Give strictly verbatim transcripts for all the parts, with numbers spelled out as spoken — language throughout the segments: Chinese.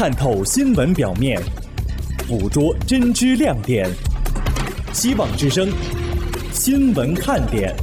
探透新闻表面，捕捉真知亮点。希望之声，新闻看点。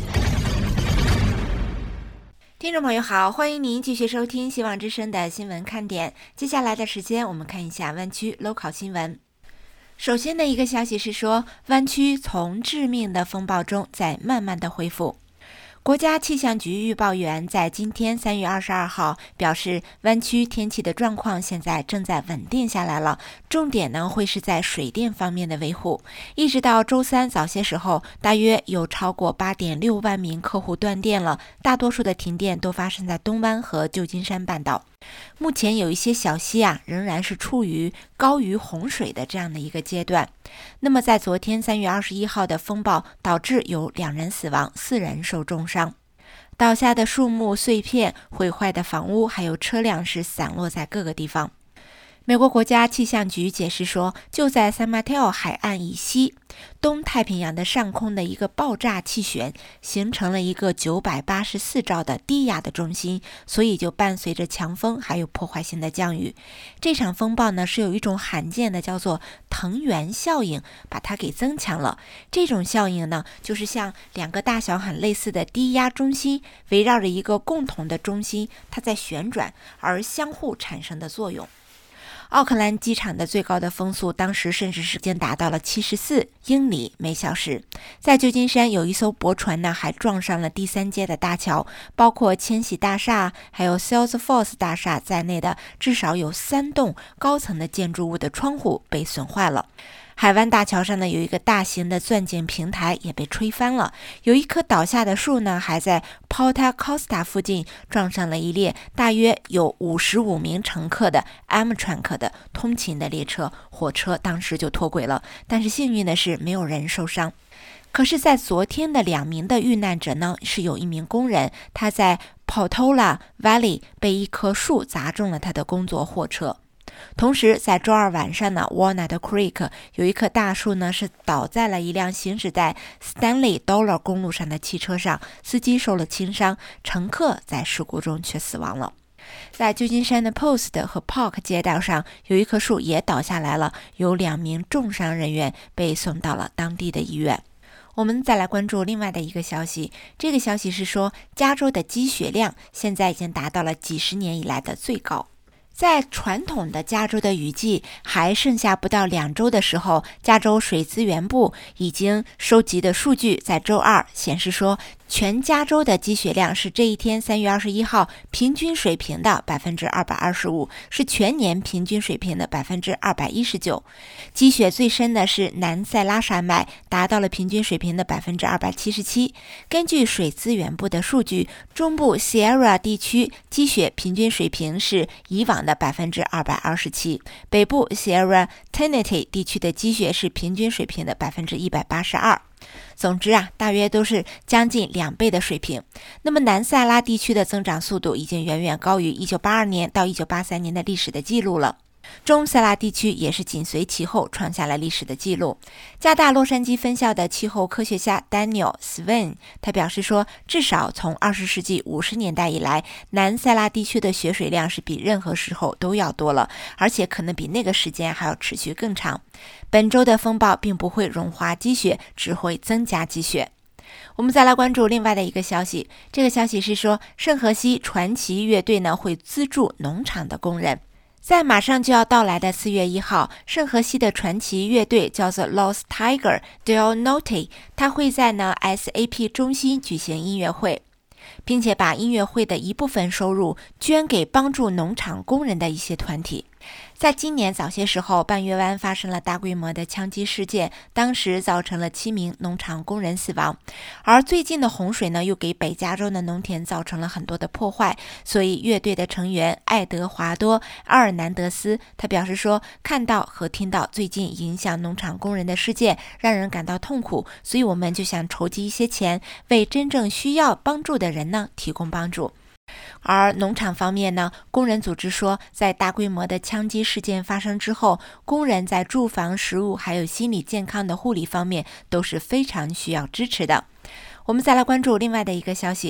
听众朋友好，欢迎您继续收听希望之声的新闻看点。接下来的时间，我们看一下湾区 local 新闻。首先的一个消息是说，湾区从致命的风暴中在慢慢的恢复。国家气象局预报员在今天三月二十二号表示，湾区天气的状况现在正在稳定下来了，重点呢会是在水电方面的维护。一直到周三早些时候，大约有超过 八点六万名客户断电了，大多数的停电都发生在东湾和旧金山半岛。目前有一些小溪啊，仍然是处于高于洪水的这样的一个阶段。那么在昨天三月二十一号的风暴导致有两人死亡，四人受重伤。倒下的树木碎片、毁坏的房屋还有车辆是散落在各个地方。美国国家气象局解释说，就在San Mateo海岸以西，东太平洋的上空的一个爆炸气旋形成了一个九百八十四兆的低压的中心，所以就伴随着强风还有破坏性的降雨。这场风暴呢是有一种罕见的叫做藤原效应把它给增强了。这种效应呢就是像两个大小很类似的低压中心围绕着一个共同的中心，它在旋转而相互产生的作用。奥克兰机场的最高的风速当时甚至是已经达到了七十四英里每小时。在旧金山有一艘驳船呢还撞上了第三街的大桥，包括千禧大厦还有 Salesforce 大厦在内的至少有三栋高层的建筑物的窗户被损坏了。海湾大桥上呢有一个大型的钻井平台也被吹翻了，有一棵倒下的树呢还在 Porta Costa 附近撞上了一列大约有五十五名乘客的 Amtrak 的通勤的列车，火车当时就脱轨了，但是幸运的是没有人受伤。可是在昨天的两名的遇难者呢是有一名工人，他在 Portola Valley 被一棵树砸中了他的工作货车。同时在周二晚上呢 Walnut Creek 有一棵大树呢是倒在了一辆行驶在 Stanley Dollar 公路上的汽车上，司机受了轻伤，乘客在事故中却死亡了。在旧金山的 Post 和 Park 街道上有一棵树也倒下来了，有两名重伤人员被送到了当地的医院。我们再来关注另外的一个消息，这个消息是说，加州的积雪量现在已经达到了几十年以来的最高。在传统的加州的雨季还剩下不到两周的时候，加州水资源部已经收集的数据在周二显示说，全加州的积雪量是这一天三月二十一号平均水平的 百分之二百二十五， 是全年平均水平的 百分之二百一十九。 积雪最深的是南塞拉山脉，达到了平均水平的 百分之二百七十七。 根据水资源部的数据，中部 Sierra 地区积雪平均水平是以往的 百分之二百二十七， 北部 Sierra Trinity 地区的积雪是平均水平的 百分之一百八十二。总之啊，大约都是将近两倍的水平。那么南塞拉地区的增长速度已经远远高于一九八二年到一九八三年的历史的记录了。中塞拉地区也是紧随其后创下了历史的记录。加大洛杉矶分校的气候科学家 Daniel Swain 他表示说，至少从二十世纪五十年代以来，南塞拉地区的雪水量是比任何时候都要多了，而且可能比那个时间还要持续更长。本周的风暴并不会融化积雪，只会增加积雪。我们再来关注另外的一个消息，这个消息是说，圣荷西传奇乐队呢会资助农场的工人。在马上就要到来的四月一号，圣荷西的传奇乐队叫做 Lost Tiger Del Norte， 他会在呢 S A P 中心举行音乐会，并且把音乐会的一部分收入捐给帮助农场工人的一些团体。在今年早些时候，半月湾发生了大规模的枪击事件，当时造成了七名农场工人死亡。而最近的洪水呢，又给北加州的农田造成了很多的破坏，所以乐队的成员爱德华多·阿尔南德斯他表示说，看到和听到最近影响农场工人的事件，让人感到痛苦，所以我们就想筹集一些钱，为真正需要帮助的人呢提供帮助。而农场方面呢，工人组织说，在大规模的枪击事件发生之后，工人在住房、食物还有心理健康的护理方面都是非常需要支持的。我们再来关注另外的一个消息，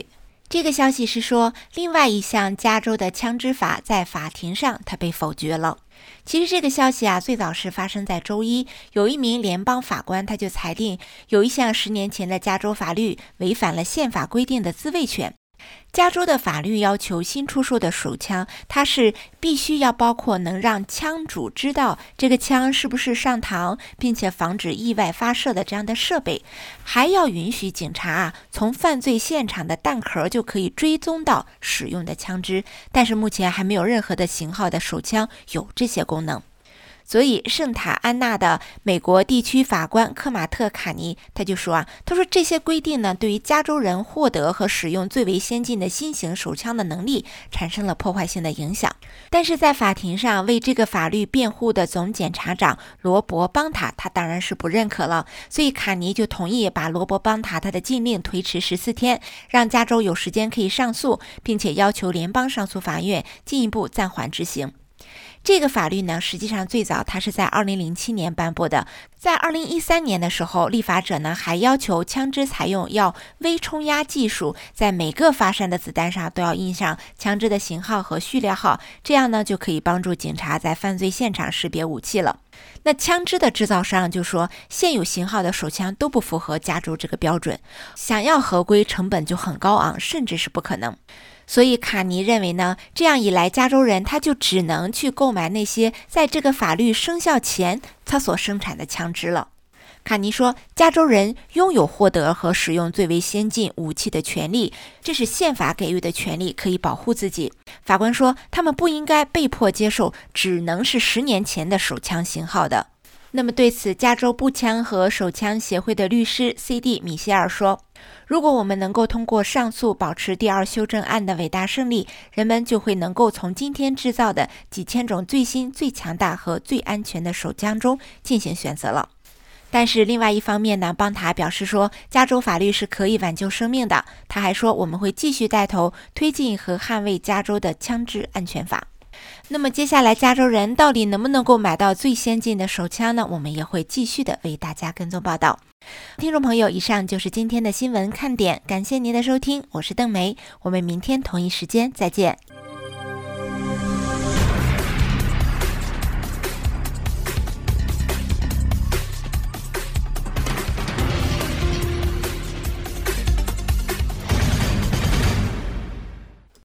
这个消息是说，另外一项加州的枪支法在法庭上它被否决了。其实这个消息啊，最早是发生在周一，有一名联邦法官他就裁定，有一项十年前的加州法律违反了宪法规定的自卫权。加州的法律要求新出售的手枪，它是必须要包括能让枪主知道这个枪是不是上膛，并且防止意外发射的这样的设备，还要允许警察啊从犯罪现场的弹壳就可以追踪到使用的枪支，但是目前还没有任何的型号的手枪有这些功能。所以圣塔安娜的美国地区法官科马特·卡尼他就说啊，他说这些规定呢，对于加州人获得和使用最为先进的新型手枪的能力产生了破坏性的影响。但是在法庭上为这个法律辩护的总检察长罗伯·邦塔他当然是不认可了，所以卡尼就同意把罗伯·邦塔他的禁令推迟十四天，让加州有时间可以上诉，并且要求联邦上诉法院进一步暂缓执行。这个法律呢，实际上最早它是在二零零七年颁布的。在二零一三年的时候，立法者呢还要求枪支采用要微冲压技术，在每个发射的子弹上都要印上枪支的型号和序列号，这样呢就可以帮助警察在犯罪现场识别武器了。那枪支的制造商就说，现有型号的手枪都不符合加州这个标准，想要合规成本就很高昂，甚至是不可能。所以卡尼认为呢，这样一来，加州人他就只能去购买那些在这个法律生效前他所生产的枪支了。卡尼说，加州人拥有获得和使用最为先进武器的权利，这是宪法给予的权利，可以保护自己。法官说，他们不应该被迫接受只能是十年前的手枪型号的。那么对此，加州步枪和手枪协会的律师 C D 米歇尔说，如果我们能够通过上诉保持第二修正案的伟大胜利，人们就会能够从今天制造的几千种最新、最强大和最安全的手枪中进行选择了。但是另外一方面呢，邦塔表示说，加州法律是可以挽救生命的。他还说，我们会继续带头推进和捍卫加州的枪支安全法。那么接下来加州人到底能不能够买到最先进的手枪呢？我们也会继续的为大家跟踪报道。听众朋友，以上就是今天的新闻看点，感谢您的收听，我是邓梅，我们明天同一时间再见。